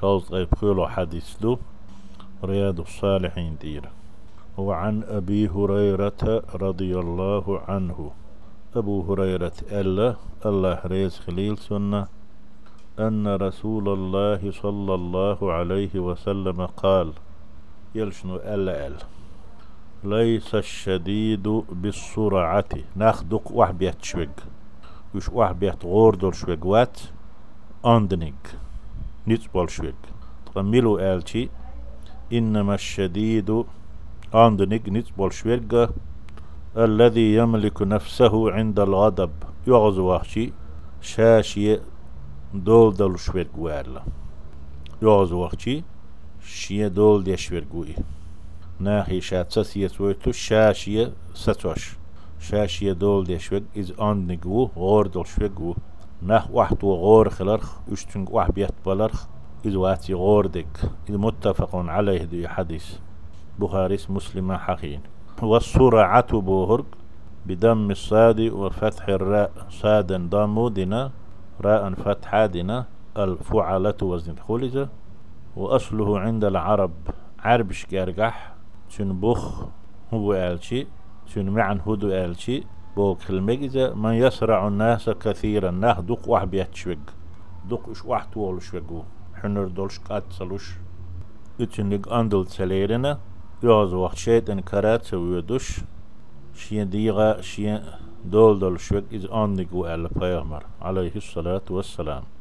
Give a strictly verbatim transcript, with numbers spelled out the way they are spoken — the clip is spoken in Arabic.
شوط أي بخيلو حديث له رياض الصالحين دير. وعن أبي هريرة رضي الله عنه أبو هريرة ألا الله ريز خليل سنة أن رسول الله صلى الله عليه وسلم قال يلشنو ألا ألا ليس الشديد بالسرعة ناخدق واحد بيت شوق وش واحد بيت غوردل شوق وات أندنيك نتبال شوق تقملوا آلتي إنما الشديد أندنيك نتبال شوق الذي يملك نفسه عند الغضب يغزو وحشي شاشي دول دول شوق والا يغزو وحشي شي دول دي شوق وي ناحي شات سسية ويتو شاشية ستوش شاشية دول دي شوق إز أندنيك غور دول شوق ناح واحد وغور خلرخ يشتنق واحد بيت بلرخ إذ واتي غوردك إذ متفق عليه دي حديث بخاري مسلم حقين. والسرعة بوهرق بدم الصاد وفتح الراء صادا ضمودنا راء فتحا دنا الفعلة وزن خلجة. وأصله عند العرب عربش كارجح شن بخ هو آلشي شن معن هدو آلشي بوك المجزة من يسرع الناس كثيرا ناه دوق واحد بيتشوق دوق إش واحد طول شوقو حنر دولش قاتسلوش اتنق أندل تسليرنا يوز وقت شيطان كرات سويدوش شين ديغا شين دول دول شوق إز أندق وآل بيغمر عليه الصلاة والسلام.